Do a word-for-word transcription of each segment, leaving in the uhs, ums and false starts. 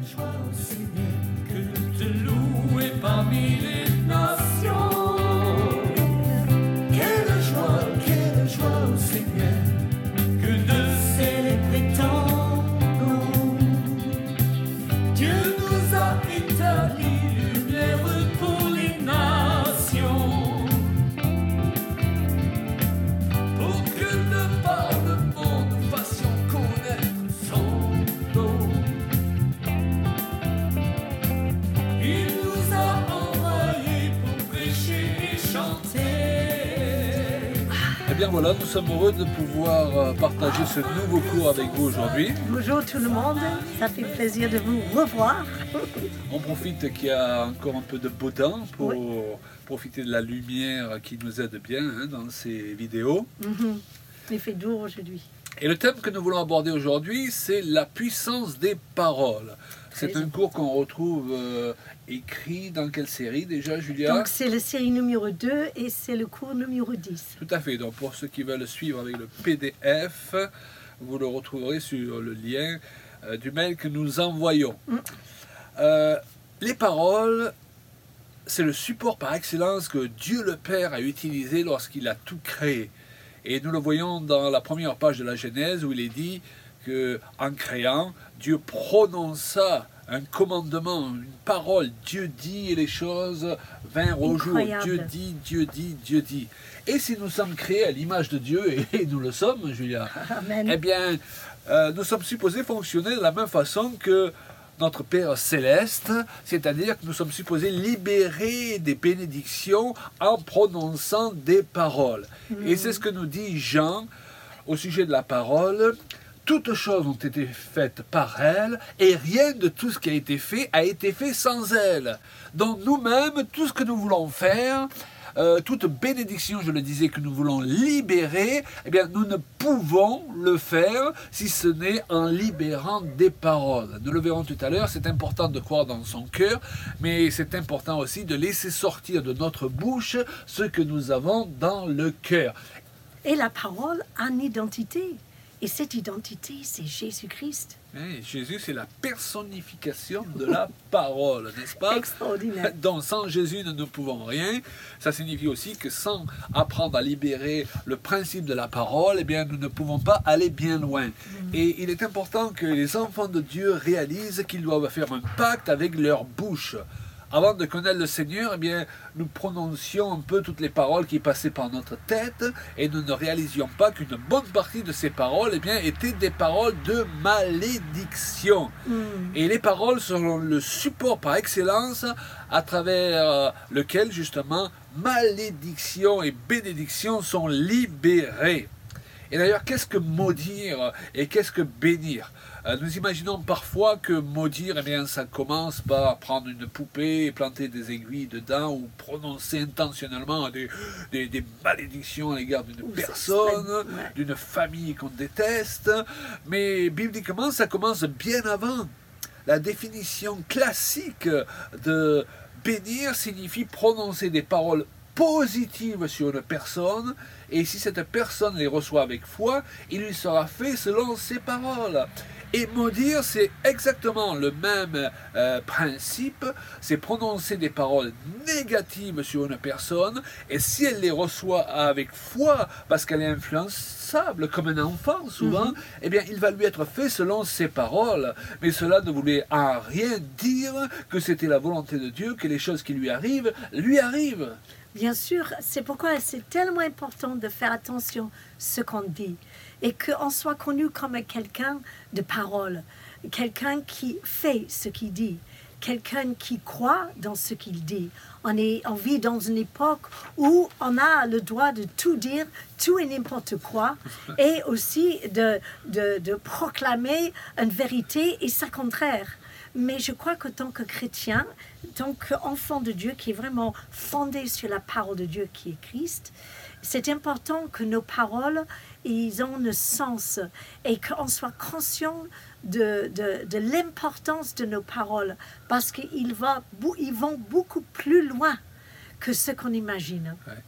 joie au Seigneur que de te louer parmi les nations. Quelle joie, quelle joie au Seigneur que de célébrer ton nom. Dieu nous a établi lumière pour les nations, pour que de par le monde nous fassions connaître son nom. Il nous a envoyés pour prêcher et chanter. Eh bien voilà, nous sommes heureux de pouvoir partager ce nouveau cours avec vous aujourd'hui. Bonjour tout le monde, ça fait plaisir de vous revoir. On profite qu'il y a encore un peu de beau temps pour Oui. profiter de la lumière qui nous aide bien hein, dans ces vidéos. Mhm. Il fait doux aujourd'hui. Et le thème que nous voulons aborder aujourd'hui, c'est la puissance des paroles. C'est Très un cours qu'on retrouve euh, écrit dans quelle série déjà, Julia? Donc c'est la série numéro deux et c'est le cours numéro dix. Tout à fait. Donc pour ceux qui veulent suivre avec le P D F, vous le retrouverez sur le lien euh, du mail que nous envoyons. Mm. Euh, les paroles, c'est le support par excellence que Dieu le Père a utilisé lorsqu'il a tout créé. Et nous le voyons dans la première page de la Genèse où il est dit que en créant, Dieu prononça un commandement, une parole. Dieu dit et les choses vinrent au jour. Incroyable. Dieu dit, Dieu dit, Dieu dit. Et si nous sommes créés à l'image de Dieu, et nous le sommes, Julia, Amen. eh bien, euh, nous sommes supposés fonctionner de la même façon que notre Père Céleste, c'est-à-dire que nous sommes supposés libérer des bénédictions en prononçant des paroles. Et c'est ce que nous dit Jean au sujet de la parole. Toutes choses ont été faites par elle, et rien de tout ce qui a été fait a été fait sans elle. Donc nous-mêmes, tout ce que nous voulons faire, euh, toute bénédiction, je le disais, que nous voulons libérer, eh bien nous ne pouvons le faire si ce n'est en libérant des paroles. Nous le verrons tout à l'heure, c'est important de croire dans son cœur, mais c'est important aussi de laisser sortir de notre bouche ce que nous avons dans le cœur. Et la parole a une identité. Et cette identité, c'est Jésus-Christ. Hey, Jésus, c'est la personnification de la parole, n'est-ce pas? Extraordinaire. Donc, sans Jésus, nous ne pouvons rien. Ça signifie aussi que sans apprendre à libérer le principe de la parole, eh bien, nous ne pouvons pas aller bien loin. Et il est important que les enfants de Dieu réalisent qu'ils doivent faire un pacte avec leur bouche. Avant de connaître le Seigneur, eh bien, nous prononcions un peu toutes les paroles qui passaient par notre tête et nous ne réalisions pas qu'une bonne partie de ces paroles eh bien, étaient des paroles de malédiction. Mm. Et les paroles sont le support par excellence à travers lequel, justement, malédiction et bénédiction sont libérées. Et d'ailleurs, qu'est-ce que maudire et qu'est-ce que bénir? Nous imaginons parfois que maudire, eh bien, ça commence par prendre une poupée et planter des aiguilles dedans ou prononcer intentionnellement des, des, des malédictions à l'égard d'une personne, ouais. d'une famille qu'on déteste. Mais bibliquement, ça commence bien avant. La définition classique de bénir signifie prononcer des paroles positives sur une personne, et si cette personne les reçoit avec foi, il lui sera fait selon ses paroles. Et maudire, c'est exactement le même euh, principe, c'est prononcer des paroles négatives sur une personne, et si elle les reçoit avec foi, parce qu'elle est influençable, comme un enfant souvent, mm-hmm. eh bien, il va lui être fait selon ses paroles. Mais cela ne voulait en rien dire que c'était la volonté de Dieu, que les choses qui lui arrivent, lui arrivent. Bien sûr, c'est pourquoi c'est tellement important de faire attention à ce qu'on dit et qu'on soit connu comme quelqu'un de parole, quelqu'un qui fait ce qu'il dit, quelqu'un qui croit dans ce qu'il dit. On, est, on vit dans une époque où on a le droit de tout dire, tout et n'importe quoi, et aussi de, de, de proclamer une vérité et sa contraire. Mais je crois que tant que chrétien, tant qu'enfant de Dieu qui est vraiment fondé sur la parole de Dieu qui est Christ, c'est important que nos paroles, ils ont un sens et qu'on soit conscient de, de, de l'importance de nos paroles parce qu'ils va, ils vont beaucoup plus loin que ce qu'on imagine. Ouais.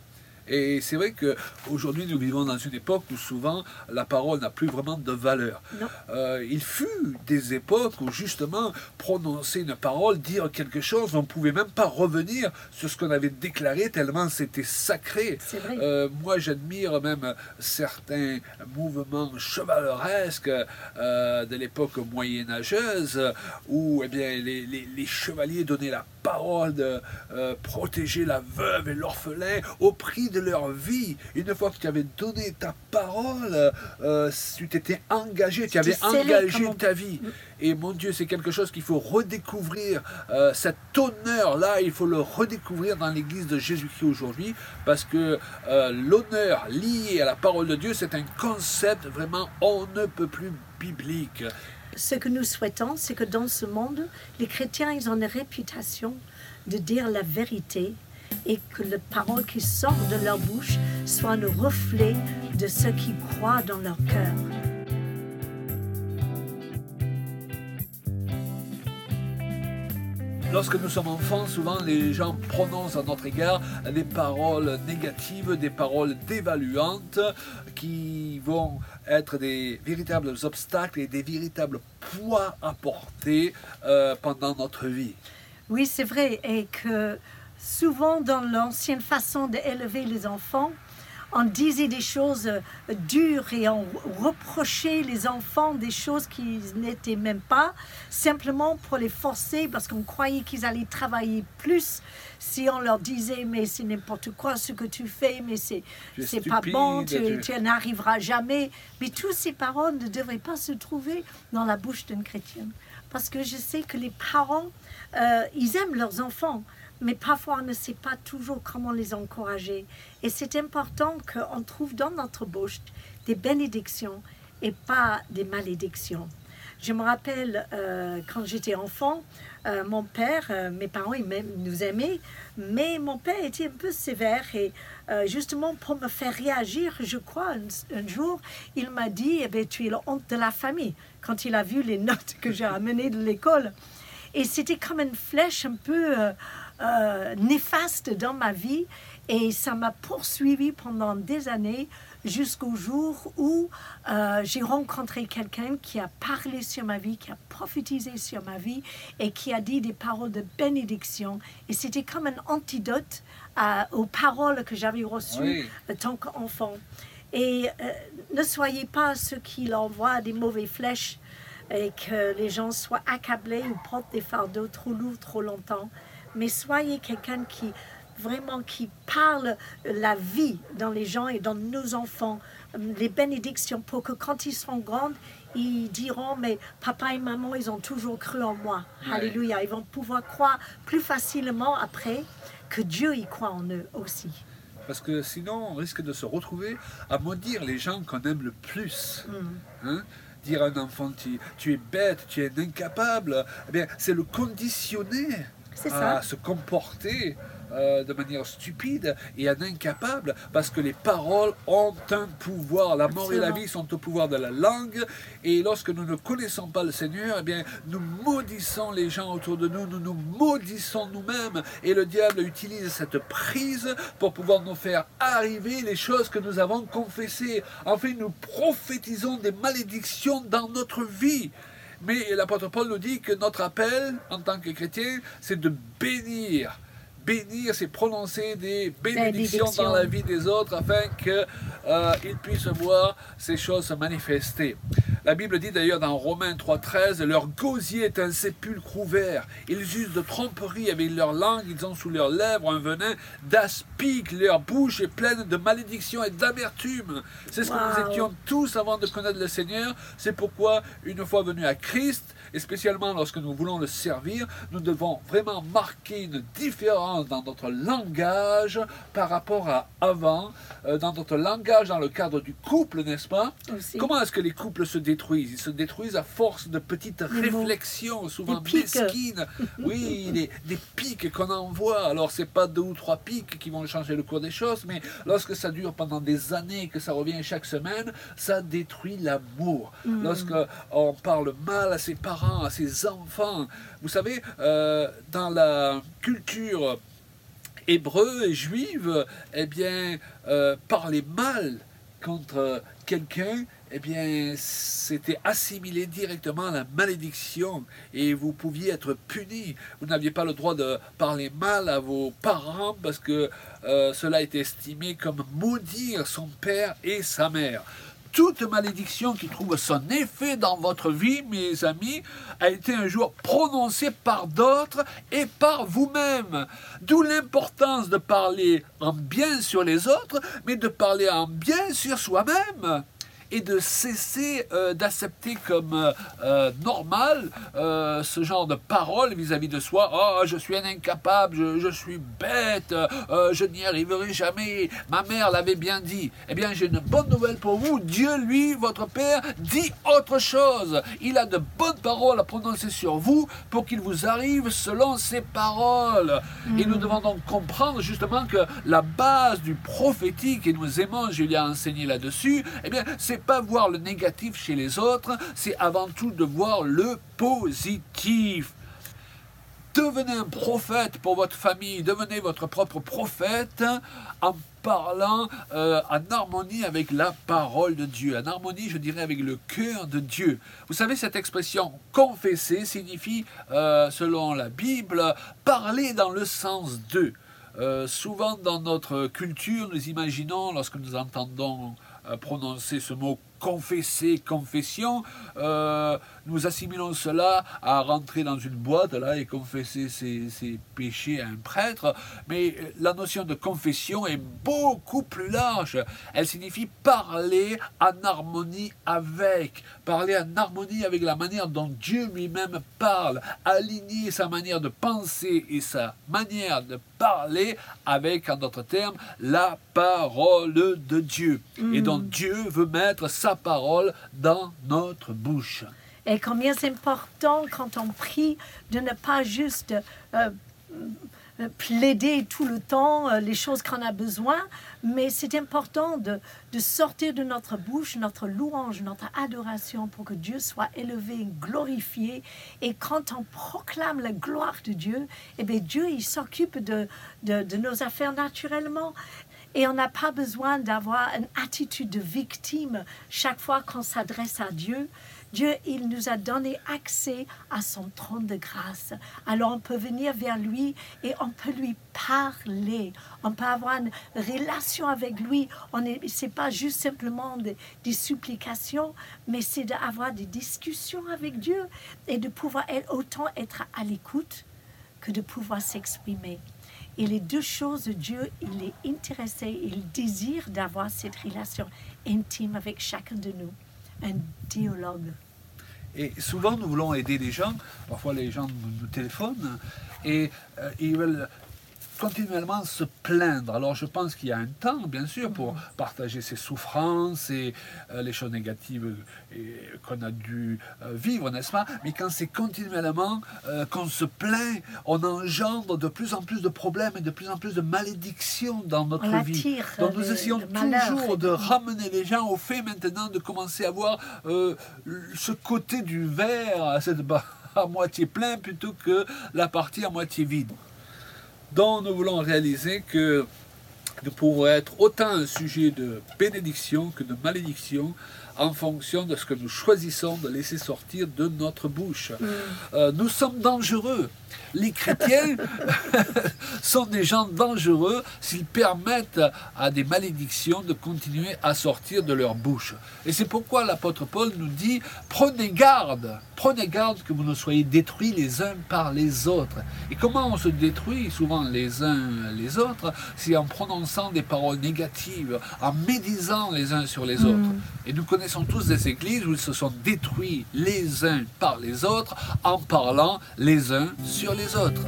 Et c'est vrai qu'aujourd'hui, nous vivons dans une époque où souvent la parole n'a plus vraiment de valeur. Euh, il fut des époques où justement, prononcer une parole, dire quelque chose, on ne pouvait même pas revenir sur ce qu'on avait déclaré tellement c'était sacré. Euh, moi, j'admire même certains mouvements chevaleresques euh, de l'époque moyenâgeuse où eh bien, les, les, les chevaliers donnaient la parole de euh, protéger la veuve et l'orphelin au prix de leur vie. Une fois que tu avais donné ta parole, euh, tu t'étais engagé, tu avais engagé on... ta vie. Et mon Dieu, c'est quelque chose qu'il faut redécouvrir. Euh, cet honneur-là, il faut le redécouvrir dans l'Église de Jésus-Christ aujourd'hui, parce que euh, l'honneur lié à la parole de Dieu, c'est un concept vraiment on ne peut plus biblique. Ce que nous souhaitons, c'est que dans ce monde, les chrétiens, ils ont une réputation de dire la vérité et que les paroles qui sortent de leur bouche soient un reflet de ce qu'ils croient dans leur cœur. Lorsque nous sommes enfants, souvent les gens prononcent à notre égard des paroles négatives, des paroles dévaluantes qui vont être des véritables obstacles et des véritables poids à porter euh, pendant notre vie. Oui, c'est vrai, et que souvent dans l'ancienne façon d'élever les enfants, on disait des choses dures et on reprochait les enfants des choses qui n'étaient même pas, simplement pour les forcer parce qu'on croyait qu'ils allaient travailler plus si on leur disait mais c'est n'importe quoi ce que tu fais, mais c'est c'est pas bon, tu, tu... tu n'arriveras jamais. Mais toutes ces paroles ne devraient pas se trouver dans la bouche d'un chrétien. Parce que je sais que les parents, euh, ils aiment leurs enfants, mais parfois on ne sait pas toujours comment les encourager. Et c'est important qu'on trouve dans notre bouche des bénédictions et pas des malédictions. Je me rappelle euh, quand j'étais enfant, euh, mon père, euh, mes parents ils nous aimaient, mais mon père était un peu sévère et euh, justement pour me faire réagir, je crois, un, un jour, il m'a dit eh bien, tu es la honte de la famille, quand il a vu les notes que j'ai amenées de l'école. Et c'était comme une flèche un peu euh, euh, néfaste dans ma vie et ça m'a poursuivi pendant des années jusqu'au jour où euh, j'ai rencontré quelqu'un qui a parlé sur ma vie, qui a prophétisé sur ma vie et qui a dit des paroles de bénédiction. Et c'était comme un antidote à, aux paroles que j'avais reçues oui. en tant qu'enfant. Et euh, ne soyez pas ceux qui envoient des mauvaises flèches et que les gens soient accablés ou portent des fardeaux trop lourds trop longtemps. Mais soyez quelqu'un qui vraiment qui parle la vie dans les gens et dans nos enfants, les bénédictions pour que quand ils seront grands, ils diront mais papa et maman ils ont toujours cru en moi. Ouais. Alléluia, ils vont pouvoir croire plus facilement après que Dieu y croit en eux aussi. Parce que sinon on risque de se retrouver à maudire les gens qu'on aime le plus. Mm. Hein? Dire à un enfant tu, tu es bête, tu es incapable, eh bien c'est le conditionner à se comporter Euh, de manière stupide et un incapable, parce que les paroles ont un pouvoir. La mort Absolument. Et la vie sont au pouvoir de la langue, et lorsque nous ne connaissons pas le Seigneur, eh bien, nous maudissons les gens autour de nous, nous nous maudissons nous-mêmes, et le diable utilise cette prise pour pouvoir nous faire arriver les choses que nous avons confessées. Enfin, nous prophétisons des malédictions dans notre vie. Mais l'apôtre Paul nous dit que notre appel, en tant que chrétien, c'est de bénir. Bénir, c'est prononcer des bénédictions Bénédiction. Dans la vie des autres afin qu'ils euh, puissent voir ces choses se manifester. La Bible dit d'ailleurs dans Romains trois treize, leur gosier est un sépulcre ouvert. Ils usent de tromperie avec leur langue, ils ont sous leurs lèvres un venin d'aspic, leur bouche est pleine de malédictions et d'amertume. C'est ce wow. que nous étions tous avant de connaître le Seigneur. C'est pourquoi, une fois venus à Christ, et spécialement lorsque nous voulons le servir, nous devons vraiment marquer une différence dans notre langage par rapport à avant, euh, dans notre langage dans le cadre du couple, n'est-ce pas? Aussi. Comment est-ce que les couples se détruisent? Ils se détruisent à force de petites les réflexions, mots. Souvent mesquines. Oui, des, des pics qu'on envoie. Alors, c'est pas deux ou trois pics qui vont changer le cours des choses, mais lorsque ça dure pendant des années, que ça revient chaque semaine, ça détruit l'amour. Mm. Lorsque on parle mal à ses parents, à ses enfants, vous savez, euh, dans la culture hébreux et juive, eh bien, euh, parler mal contre quelqu'un, eh bien, c'était assimilé directement à la malédiction et vous pouviez être puni. Vous n'aviez pas le droit de parler mal à vos parents parce que euh, cela était estimé comme maudire son père et sa mère. Toute malédiction qui trouve son effet dans votre vie, mes amis, a été un jour prononcée par d'autres et par vous-même. D'où l'importance de parler en bien sur les autres, mais de parler en bien sur soi-même. Et de cesser euh, d'accepter comme euh, normal euh, ce genre de paroles vis-à-vis de soi. « Oh, je suis un incapable, je, je suis bête, euh, je n'y arriverai jamais, ma mère l'avait bien dit. » Eh bien, j'ai une bonne nouvelle pour vous. Dieu, lui, votre Père, dit autre chose. Il a de bonnes paroles à prononcer sur vous pour qu'il vous arrive selon ses paroles. Mmh. Et nous devons donc comprendre justement que la base du prophétique, et nous aimons, Julia a enseigné là-dessus, eh bien, c'est pas voir le négatif chez les autres, c'est avant tout de voir le positif. Devenez un prophète pour votre famille, devenez votre propre prophète en parlant euh, en harmonie avec la parole de Dieu, en harmonie, je dirais, avec le cœur de Dieu. Vous savez, cette expression « confesser » signifie, euh, selon la Bible, parler dans le sens de. Euh, souvent dans notre culture, nous imaginons, lorsque nous entendons euh, prononcer ce mot confesser, confession, euh, nous assimilons cela à rentrer dans une boîte là et confesser ses, ses péchés à un prêtre, mais la notion de confession est beaucoup plus large. Elle signifie parler en harmonie avec, parler en harmonie avec la manière dont Dieu lui-même parle, aligner sa manière de penser et sa manière de parler avec, en d'autres termes, la parole de Dieu. Mmh. Et donc Dieu veut mettre sa parole dans notre bouche. Et combien c'est important quand on prie de ne pas juste euh, plaider tout le temps euh, les choses qu'on a besoin, mais c'est important de, de sortir de notre bouche notre louange, notre adoration pour que Dieu soit élevé, glorifié. Et quand on proclame la gloire de Dieu, eh bien Dieu il s'occupe de, de, de nos affaires naturellement. Et on n'a pas besoin d'avoir une attitude de victime chaque fois qu'on s'adresse à Dieu. Dieu, il nous a donné accès à son trône de grâce. Alors on peut venir vers lui et on peut lui parler. On peut avoir une relation avec lui. Ce n'est pas juste simplement des, des supplications, mais c'est d'avoir des discussions avec Dieu et de pouvoir être, autant être à l'écoute que de pouvoir s'exprimer. Et les deux choses, Dieu, il est intéressé, il désire d'avoir cette relation intime avec chacun de nous, un dialogue. Et souvent, nous voulons aider les gens, parfois les gens nous téléphonent, et euh, ils veulent continuellement se plaindre. Alors je pense qu'il y a un temps, bien sûr, pour partager ses souffrances et euh, les choses négatives euh, qu'on a dû euh, vivre, n'est-ce pas? Mais quand c'est continuellement euh, qu'on se plaint, on engendre de plus en plus de problèmes et de plus en plus de malédictions dans notre on vie. Donc nous essayons le toujours de ramener les gens au fait maintenant de commencer à voir euh, ce côté du verre à, cette, à moitié plein plutôt que la partie à moitié vide. Donc nous voulons réaliser que nous pouvons être autant un sujet de bénédiction que de malédiction en fonction de ce que nous choisissons de laisser sortir de notre bouche. Mm. Euh, nous sommes dangereux. Les chrétiens sont des gens dangereux s'ils permettent à des malédictions de continuer à sortir de leur bouche. Et c'est pourquoi l'apôtre Paul nous dit « Prenez garde, prenez garde que vous ne soyez détruits les uns par les autres. » Et comment on se détruit souvent les uns les autres? C'est en prononçant des paroles négatives, en médisant les uns sur les mmh. autres. Et nous connaissons tous des églises où ils se sont détruits les uns par les autres en parlant les uns sur les autres.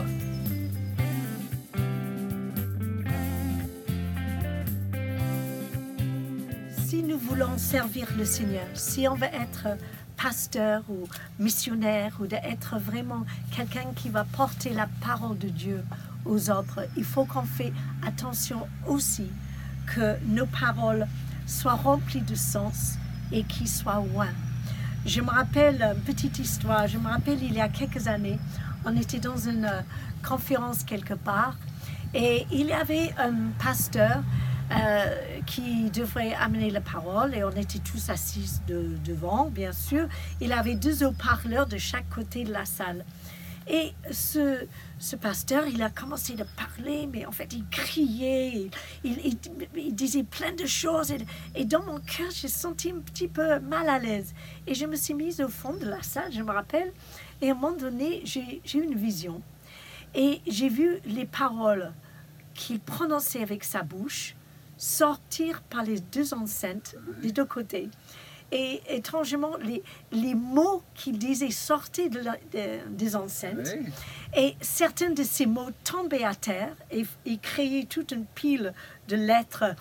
Si nous voulons servir le Seigneur, si on veut être pasteur ou missionnaire ou d'être vraiment quelqu'un qui va porter la parole de Dieu aux autres, il faut qu'on fasse attention aussi que nos paroles soient remplies de sens et qu'ils soient loin. Je me rappelle une petite histoire, je me rappelle il y a quelques années, on était dans une conférence quelque part Et il y avait un pasteur euh, qui devrait amener la parole et on était tous assis de, devant, bien sûr. Il avait deux haut-parleurs de chaque côté de la salle. Et ce, ce pasteur, il a commencé à parler, mais en fait, il criait, il, il, il, il disait plein de choses. Et, et dans mon cœur, j'ai senti un petit peu mal à l'aise. Et je me suis mise au fond de la salle, je me rappelle. Et à un moment donné, j'ai eu une vision. Et j'ai vu les paroles qu'il prononçait avec sa bouche sortir par les deux enceintes des deux côtés. Et étrangement, les, les mots qu'il disait sortaient de la, de, des enceintes. Oui. Et certains de ces mots tombaient à terre et, et créaient toute une pile de lettres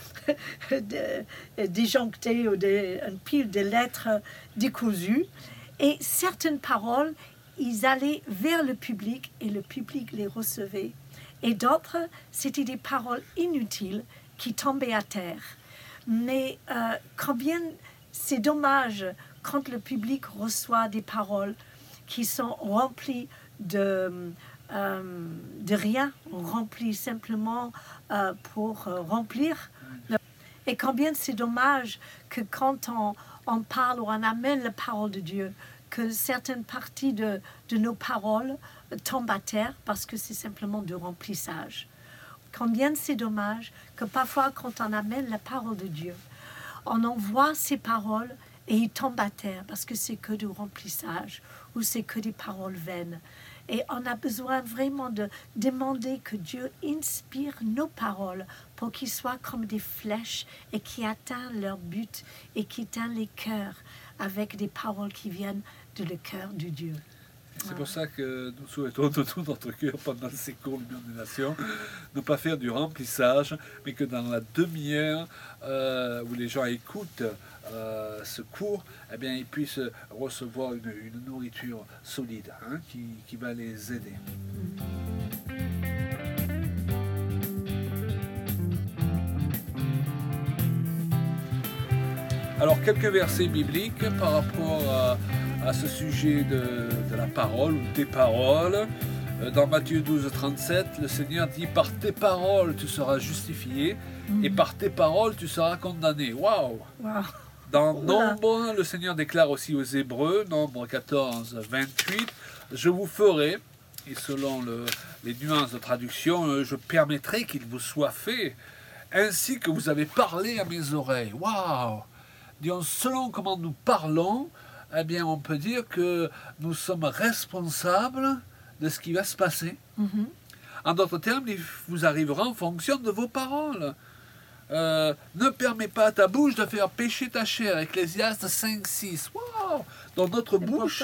de, déjonctées ou de, une pile de lettres décousues. Et certaines paroles, ils allaient vers le public et le public les recevait. Et d'autres, c'était des paroles inutiles qui tombaient à terre. Mais euh, combien... C'est dommage quand le public reçoit des paroles qui sont remplies de, euh, de rien, remplies simplement euh, pour euh, remplir. Et combien c'est dommage que quand on, on parle ou on amène la parole de Dieu, que certaines parties de, de nos paroles tombent à terre parce que c'est simplement de remplissage. Combien c'est dommage que parfois quand on amène la parole de Dieu, on envoie ces paroles et ils tombent à terre parce que c'est que du remplissage ou c'est que des paroles vaines. Et on a besoin vraiment de demander que Dieu inspire nos paroles pour qu'ils soient comme des flèches et qui atteignent leur but et qui atteignent les cœurs avec des paroles qui viennent de le cœur de Dieu. C'est pour ça que nous souhaitons de tout notre cœur pendant ces cours de Lumière des Nations ne pas faire du remplissage, mais que dans la demi-heure euh, où les gens écoutent euh, ce cours, eh bien, ils puissent recevoir une, une nourriture solide hein, qui, qui va les aider. Alors, quelques versets bibliques par rapport à à ce sujet de, de la parole ou des paroles. Dans Matthieu douze, trente-sept, le Seigneur dit « Par tes paroles, tu seras justifié, mmh. et par tes paroles, tu seras condamné. » Waouh! Wow. Dans Nombre, le Seigneur déclare aussi aux Hébreux, Nombre quatorze, vingt-huit, « Je vous ferai, et selon le, les nuances de traduction, je permettrai qu'il vous soit fait, ainsi que vous avez parlé à mes oreilles. » Waouh! Disons, selon comment nous parlons, eh bien, on peut dire que nous sommes responsables de ce qui va se passer. Mm-hmm. En d'autres termes, il vous arrivera en fonction de vos paroles. Euh, ne permets pas à ta bouche de faire pécher ta chair. Ecclésiaste cinq, six. Wow! Donc notre bouche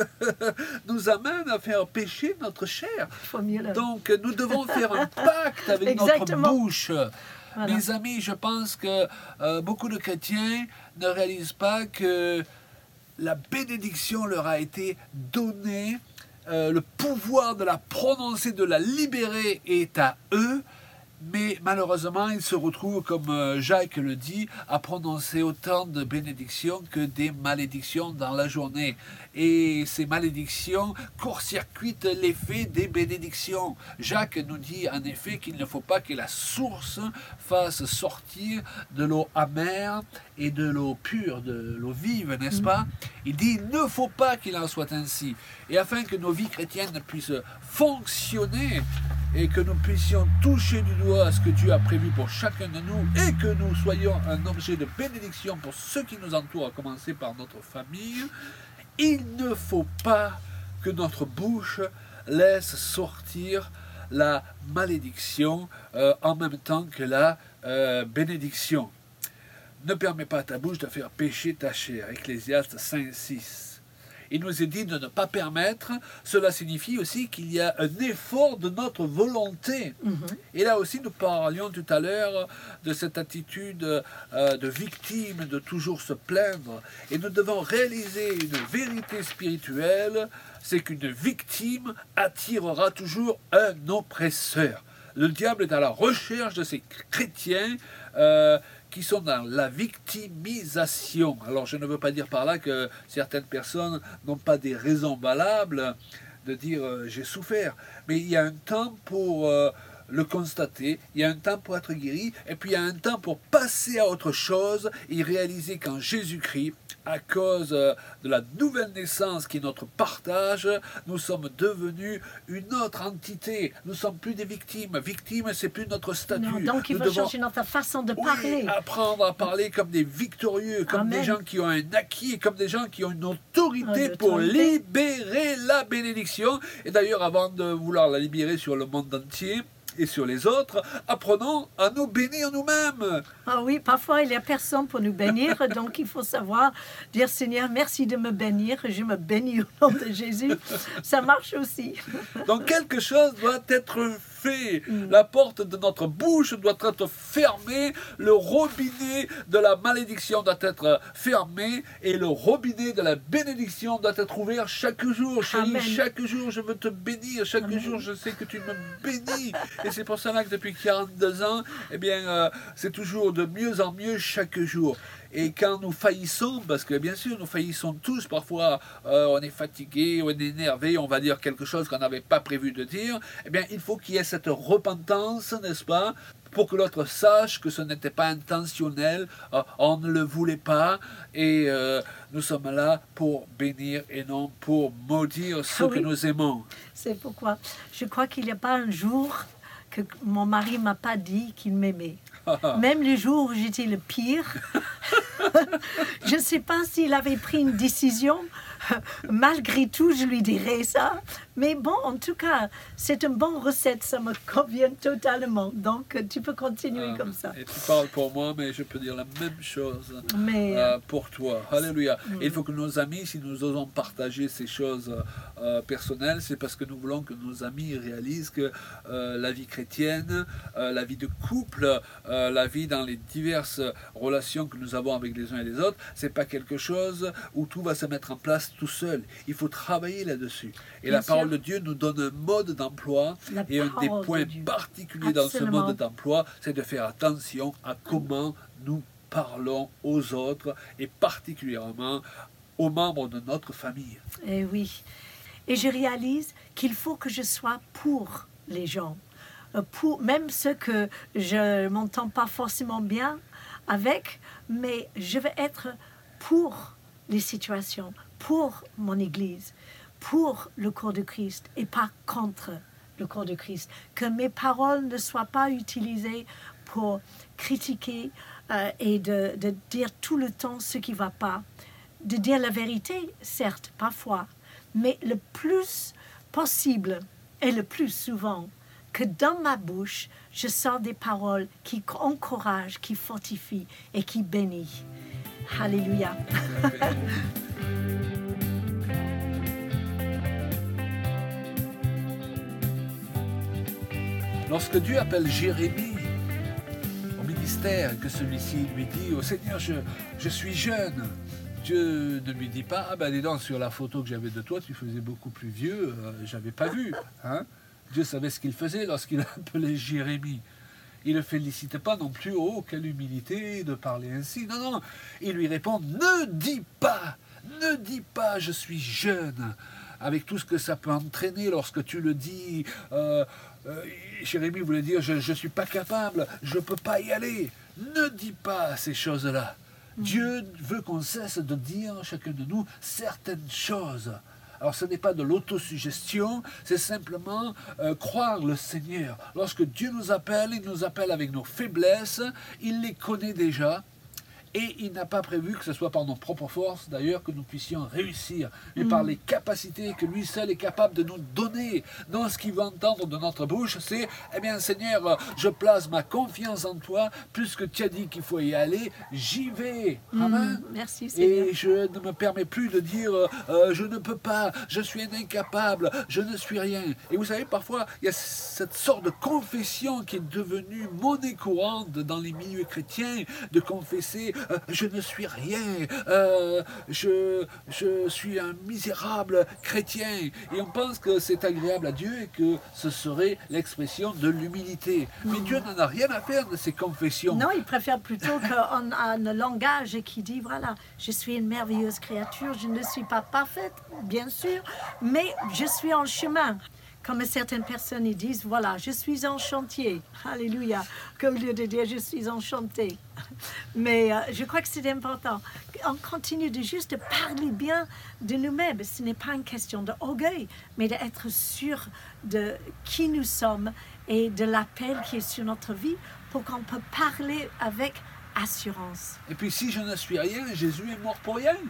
nous amène à faire pécher notre chair. Donc nous devons faire un pacte avec Exactement. Notre bouche. Voilà. Mes amis, je pense que euh, beaucoup de chrétiens ne réalisent pas que la bénédiction leur a été donnée, euh, le pouvoir de la prononcer, de la libérer est à eux, mais malheureusement, ils se retrouvent, comme euh, Jacques le dit, à prononcer autant de bénédictions que des malédictions dans la journée. Et ces malédictions court-circuitent l'effet des bénédictions. Jacques nous dit en effet qu'il ne faut pas que la source fasse sortir de l'eau amère et de l'eau pure, de l'eau vive, n'est-ce pas? Il dit il ne faut pas qu'il en soit ainsi. Et afin que nos vies chrétiennes puissent fonctionner, et que nous puissions toucher du doigt ce que Dieu a prévu pour chacun de nous et que nous soyons un objet de bénédiction pour ceux qui nous entourent, à commencer par notre famille, il ne faut pas que notre bouche laisse sortir la malédiction euh, en même temps que la euh, bénédiction. Ne permets pas à ta bouche de faire pécher ta chair. Ecclésiaste cinq, six. Il nous est dit de ne pas permettre, cela signifie aussi qu'il y a un effort de notre volonté. Mm-hmm. Et là aussi, nous parlions tout à l'heure de cette attitude euh, de victime, de toujours se plaindre. Et nous devons réaliser une vérité spirituelle, c'est qu'une victime attirera toujours un oppresseur. Le diable est à la recherche de ces chrétiens euh, qui sont dans la victimisation. Alors je ne veux pas dire par là que certaines personnes n'ont pas des raisons valables de dire euh, j'ai souffert, mais il y a un temps pour euh, le constater, il y a un temps pour être guéri, et puis il y a un temps pour passer à autre chose et réaliser qu'en Jésus-Christ, à cause de la nouvelle naissance qui est notre partage, nous sommes devenus une autre entité. Nous ne sommes plus des victimes. Victimes, c'est plus notre statut. Non, donc il nous faut devons, changer notre façon de oui, parler. apprendre à parler comme des victorieux, comme Amen. des gens qui ont un acquis, comme des gens qui ont une autorité Une pour autorité. libérer la bénédiction. Et d'ailleurs, avant de vouloir la libérer sur le monde entier, et sur les autres, apprenons à nous bénir nous-mêmes. Ah oui, parfois il n'y a personne pour nous bénir, donc il faut savoir dire Seigneur, merci de me bénir, je me bénis au nom de Jésus. Ça marche aussi. Donc quelque chose doit être fait. Mm. La porte de notre bouche doit être fermée, le robinet de la malédiction doit être fermé et le robinet de la bénédiction doit être ouvert chaque jour. Chérie, Amen. chaque jour je veux te bénir, chaque Amen. jour je sais que tu me bénis. Et c'est pour cela que depuis quarante-deux ans, eh bien, euh, c'est toujours de mieux en mieux chaque jour. Et quand nous faillissons, parce que bien sûr nous faillissons tous, parfois euh, on est fatigué, on est énervé, on va dire quelque chose qu'on n'avait pas prévu de dire, eh bien il faut qu'il y ait cette repentance, n'est-ce pas, pour que l'autre sache que ce n'était pas intentionnel, euh, on ne le voulait pas, et euh, nous sommes là pour bénir et non pour maudire ceux Ah oui. que nous aimons. C'est pourquoi je crois qu'il n'y a pas un jour que mon mari m'a pas dit qu'il m'aimait. Même les jours où j'étais le pire, je ne sais pas s'il avait pris une décision. Malgré tout, je lui dirais ça. Mais bon, en tout cas, c'est une bonne recette. Ça me convient totalement. Donc, tu peux continuer Ah, comme ça. Et tu parles pour moi, mais je peux dire la même chose Mais euh, pour toi. Alléluia. Mm. Et il faut que nos amis, si nous osons partager ces choses euh, personnelles, c'est parce que nous voulons que nos amis réalisent que euh, la vie chrétienne, euh, la vie de couple, euh, la vie dans les diverses relations que nous avons avec les uns et les autres, c'est pas quelque chose où tout va se mettre en place tout seul. Il faut travailler là-dessus. Et Bien la parole sûr. de Dieu nous donne un mode d'emploi. La Et un des parole de points Dieu. particuliers dans ce Absolument. mode d'emploi, c'est de faire attention à comment nous parlons aux autres et particulièrement aux membres de notre famille. Eh oui. Et je réalise qu'il faut que je sois pour les gens. Euh, Pour même ceux que je m'entends pas forcément bien avec, mais je veux être pour les situations, pour mon Église, pour le corps de Christ et pas contre le corps de Christ. Que mes paroles ne soient pas utilisées pour critiquer euh, et de, de dire tout le temps ce qui ne va pas. De dire la vérité, certes, parfois, mais le plus possible et le plus souvent, que dans ma bouche, je sors des paroles qui encouragent, qui fortifient et qui bénissent. Alléluia. Lorsque Dieu appelle Jérémie au ministère, que celui-ci lui dit « Au Seigneur, je, je suis jeune », Dieu ne lui dit pas « Ah ben dis donc, sur la photo que j'avais de toi, tu faisais beaucoup plus vieux, euh, j'avais pas vu. Hein » Dieu savait ce qu'il faisait lorsqu'il appelait Jérémie. Il ne le félicite pas non plus, oh, quelle humilité de parler ainsi. Non, non, il lui répond, ne dis pas, ne dis pas, je suis jeune, avec tout ce que ça peut entraîner lorsque tu le dis. Euh, euh, Jérémie voulait dire, je ne suis pas capable, je ne peux pas y aller. Ne dis pas ces choses-là. Dieu veut qu'on cesse de dire, chacun de nous, certaines choses. Alors ce n'est pas de l'autosuggestion, c'est simplement euh, croire le Seigneur. Lorsque Dieu nous appelle, il nous appelle avec nos faiblesses, il les connaît déjà. Et il n'a pas prévu que ce soit par nos propres forces, d'ailleurs, que nous puissions réussir, mais par les capacités que lui seul est capable de nous donner. Donc, ce qu'il veut entendre de notre bouche, c'est, eh bien, Seigneur, je place ma confiance en toi, puisque tu as dit qu'il faut y aller, j'y vais. Amen. Mm, merci Seigneur. Et je ne me permets plus de dire, euh, je ne peux pas, je suis un incapable, je ne suis rien. Et vous savez, parfois, il y a cette sorte de confession qui est devenue monnaie courante dans les milieux chrétiens, de confesser, Euh, je ne suis rien, euh, je, je suis un misérable chrétien. Et on pense que c'est agréable à Dieu et que ce serait l'expression de l'humilité. Mais Dieu n'en a rien à faire de ces confessions. Non, il préfère plutôt qu'on a un langage qui dit, voilà, je suis une merveilleuse créature, je ne suis pas parfaite, bien sûr, mais je suis en chemin. Comme certaines personnes ils disent, voilà, je suis en chantier. Alléluia. Qu'au lieu de dire, je suis enchanté. Mais euh, je crois que c'est important. On continue de juste parler bien de nous-mêmes. Ce n'est pas une question d'orgueil, mais d'être sûr de qui nous sommes et de l'appel qui est sur notre vie pour qu'on peut parler avec assurance. Et puis si je ne suis rien, Jésus est mort pour rien.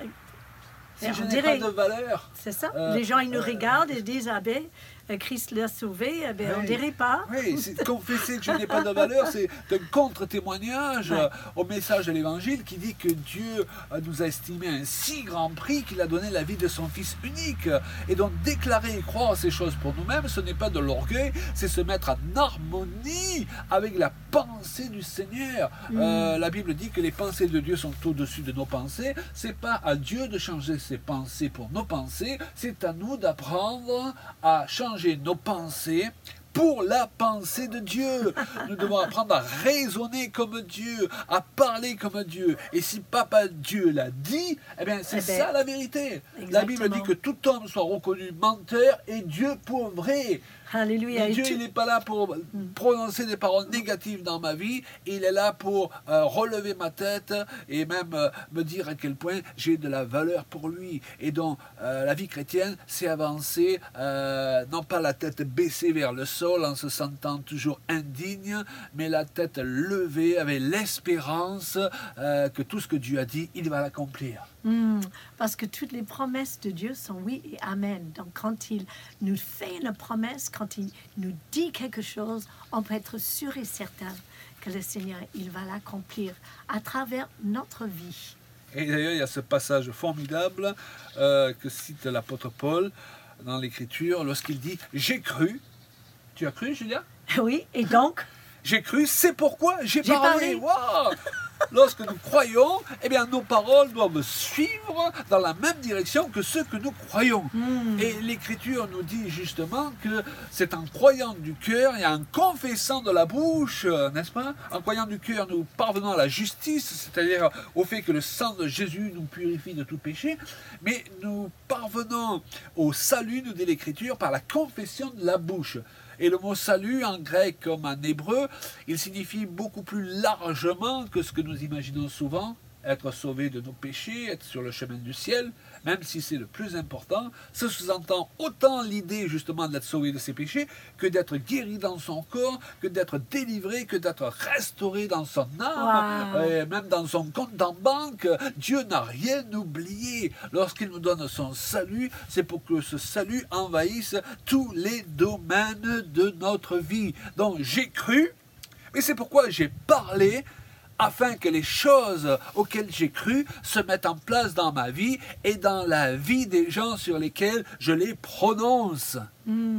Si Et je on n'ai dirait- pas de valeur. C'est ça. Euh, Les gens, ils nous euh, regardent et disent, ah ben, euh, Christ l'a sauvé, eh ben, on Oui. dirait pas. Oui, c'est confesser que je n'ai pas de valeur, c'est un contre-témoignage Ouais. euh, au message de l'Évangile qui dit que Dieu euh, nous a estimé un si grand prix qu'il a donné la vie de son Fils unique. Et donc déclarer et croire ces choses pour nous-mêmes, ce n'est pas de l'orgueil, c'est se mettre en harmonie avec la pensée du Seigneur. Mm. Euh, la Bible dit que les pensées de Dieu sont au-dessus de nos pensées. C'est pas à Dieu de changer ses pensées pour nos pensées, c'est à nous d'apprendre à changer nos pensées pour la pensée de Dieu. Nous devons apprendre à raisonner comme Dieu, à parler comme Dieu. Et si Papa Dieu l'a dit, eh bien c'est Eh ben, ça la vérité. La Bible dit exactement. que tout homme soit reconnu menteur et Dieu pour vrai. Alléluia. Mais Et Dieu, tu- il n'est pas là pour prononcer des paroles négatives dans ma vie. Il est là pour euh, relever ma tête et même euh, me dire à quel point j'ai de la valeur pour lui. Et donc, euh, la vie chrétienne, c'est avancer, euh, non pas la tête baissée vers le sol en se sentant toujours indigne, mais la tête levée avec l'espérance euh, que tout ce que Dieu a dit, il va l'accomplir. Hmm, parce que toutes les promesses de Dieu sont oui et amen. Donc quand il nous fait une promesse, quand il nous dit quelque chose, on peut être sûr et certain que le Seigneur, il va l'accomplir à travers notre vie. Et d'ailleurs, il y a ce passage formidable euh, que cite l'apôtre Paul dans l'Écriture lorsqu'il dit « J'ai cru ». Tu as cru, Julia? Oui, et donc, J'ai cru, c'est pourquoi j'ai J'ai parlé. parlé. Waouh. Lorsque nous croyons, eh bien, nos paroles doivent suivre dans la même direction que ce que nous croyons. hmm, Et l'Écriture nous dit justement que c'est en croyant du cœur et en confessant de la bouche, euh, n'est-ce pas? En croyant du cœur, nous parvenons à la justice, c'est-à-dire au fait que le sang de Jésus nous purifie de tout péché, mais nous parvenons au salut, nous dit l'Écriture, par la confession de la bouche. Et le mot salut, en grec comme en hébreu, il signifie beaucoup plus largement que ce que nous imaginons souvent. Être sauvé de nos péchés, être sur le chemin du ciel, même si c'est le plus important, ça sous-entend autant l'idée justement d'être sauvé de ses péchés que d'être guéri dans son corps, que d'être délivré, que d'être restauré dans son âme, Wow. euh, même dans son compte en banque. Dieu n'a rien oublié. Lorsqu'il nous donne son salut, c'est pour que ce salut envahisse tous les domaines de notre vie. Donc j'ai cru, mais c'est pourquoi j'ai parlé, afin que les choses auxquelles j'ai cru se mettent en place dans ma vie et dans la vie des gens sur lesquels je les prononce. hmm.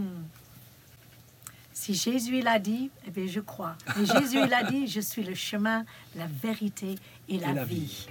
Si Jésus l'a dit, eh bien je crois. Et Jésus l'a dit, je suis le chemin, la vérité et la, Et la vie. vie.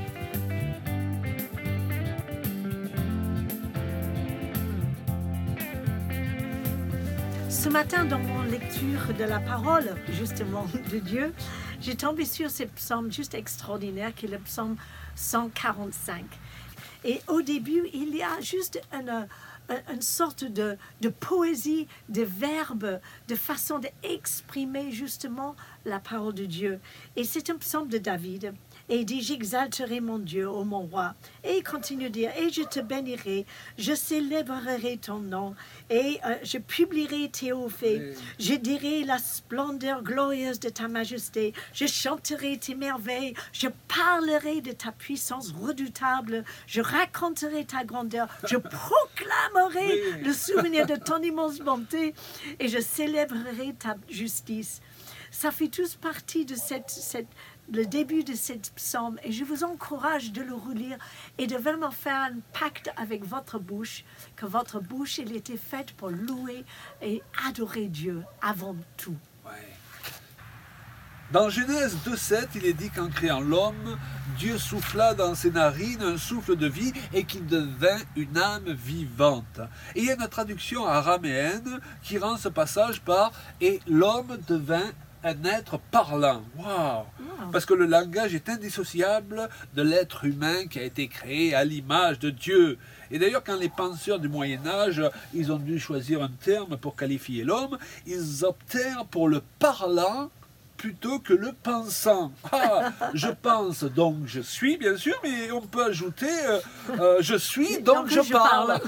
Ce matin, dans mon lecture de la parole, justement, de Dieu, j'ai tombé sur ce psaume juste extraordinaire qui est le psaume cent quarante-cinq. Et au début, il y a juste une, une sorte de, de poésie, de verbes, de façon d'exprimer justement la parole de Dieu. Et c'est un psaume de David. Et il dit, j'exalterai mon Dieu, ô mon roi. Et il continue de dire, et je te bénirai, je célébrerai ton nom, et euh, je publierai tes hauts faits. Oui. Je dirai la splendeur glorieuse de ta majesté. Je chanterai tes merveilles. Je parlerai de ta puissance redoutable. Je raconterai ta grandeur. Je proclamerai Oui. le souvenir de ton immense bonté, et je célébrerai ta justice. Ça fait tous partie de cette, cette, le début de cette psaume, et je vous encourage de le relire et de vraiment faire un pacte avec votre bouche, que votre bouche, elle était faite pour louer et adorer Dieu avant tout. Ouais. Dans Genèse deux sept, il est dit qu'en créant l'homme, Dieu souffla dans ses narines un souffle de vie et qu'il devint une âme vivante. Et il y a une traduction araméenne qui rend ce passage par « et l'homme devint un être parlant. Waouh! Wow. Parce que le langage est indissociable de l'être humain qui a été créé à l'image de Dieu. Et d'ailleurs, quand les penseurs du Moyen-Âge, ils ont dû choisir un terme pour qualifier l'homme, ils optèrent pour le parlant plutôt que le pensant. Ah, je pense, donc je suis, bien sûr, mais on peut ajouter euh, euh, je suis, donc, Donc je, je parle.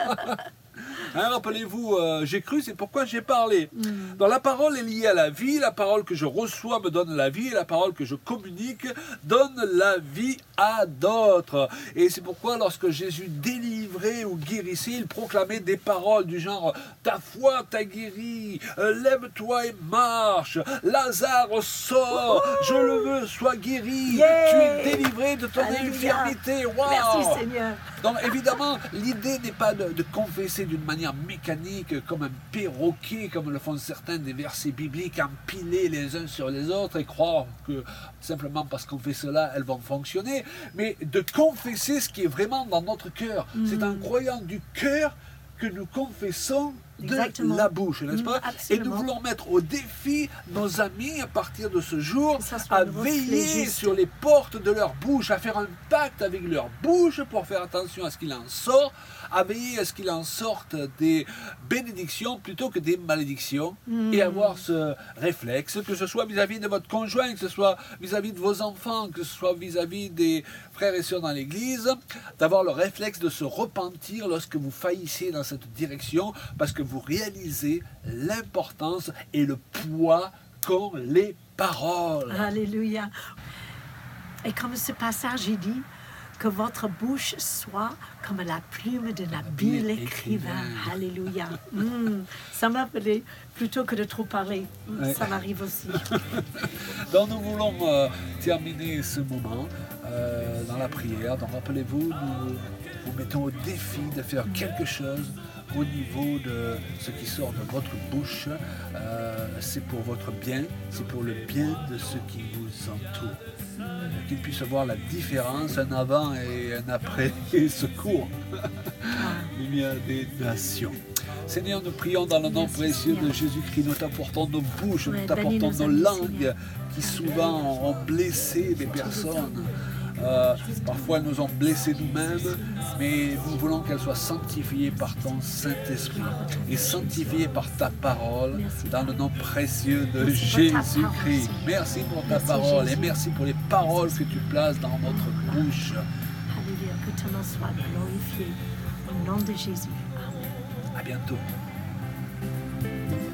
Hein, rappelez-vous, euh, j'ai cru, c'est pourquoi j'ai parlé. Mm. Donc la parole est liée à la vie, la parole que je reçois me donne la vie, et la parole que je communique donne la vie à d'autres. Et c'est pourquoi lorsque Jésus délivrait ou guérissait, il proclamait des paroles du genre « Ta foi t'a guéri, euh, lève-toi et marche, Lazare sort, je le veux, sois guéri, Yeah. tu es délivré de ton Alléluia. infirmité. » Waouh. Merci Seigneur. Donc évidemment, l'idée n'est pas de, de confesser d'une manière mécanique, comme un perroquet, comme le font certains des versets bibliques, empilés les uns sur les autres et croire que simplement parce qu'on fait cela, elles vont fonctionner, mais de confesser ce qui est vraiment dans notre cœur. Mm. C'est en croyant du cœur que nous confessons de Exactement. la bouche, n'est-ce Mm, pas? Et absolument. nous voulons mettre au défi nos amis à partir de ce jour Que ça soit à le reflet veiller juste. sur les portes de leur bouche, à faire un pacte avec leur bouche pour faire attention à ce qu'il en sort, à veiller à ce qu'il en sorte des bénédictions plutôt que des malédictions, Mm. et avoir ce réflexe, que ce soit vis-à-vis de votre conjoint, que ce soit vis-à-vis de vos enfants, que ce soit vis-à-vis des frères et sœurs dans l'église, d'avoir le réflexe de se repentir lorsque vous faillissez dans cette direction, parce que vous réalisez l'importance et le poids qu'ont les paroles. Alléluia. Et comme ce passage il dit, que votre bouche soit comme la plume d'un habile Habile écrivain. écrivain. Alléluia. Mm. Ça m'appelait, plutôt que de trop parler. Mm, Ouais. Ça m'arrive aussi. Donc nous voulons euh, terminer ce moment euh, dans la prière. Donc rappelez-vous, nous vous mettons au défi de faire quelque chose au niveau de ce qui sort de votre bouche. Euh, c'est pour votre bien, c'est pour le bien de ceux qui vous entourent. Euh, Qu'ils puissent voir la différence, un avant et un après secours. Lumière des nations. Seigneur, nous prions dans le nom Merci, précieux de Seigneur. Jésus-Christ. Nous t'apportons nos bouches, Ouais, nous t'apportons bénis nos nos amis, langues Seigneur. qui souvent ont blessé des personnes. Euh, parfois, elles nous ont blessés nous-mêmes, mais nous voulons qu'elles soient sanctifiées par ton Saint-Esprit et sanctifiées par ta parole Merci. dans le nom précieux de Merci pour ta parole, Jésus-Christ. Seigneur. Merci pour ta Merci, parole et Jésus. merci pour les paroles que tu places dans notre bouche. Alléluia. Que ton nom soit glorifié. Au nom de Jésus. Amen. À bientôt.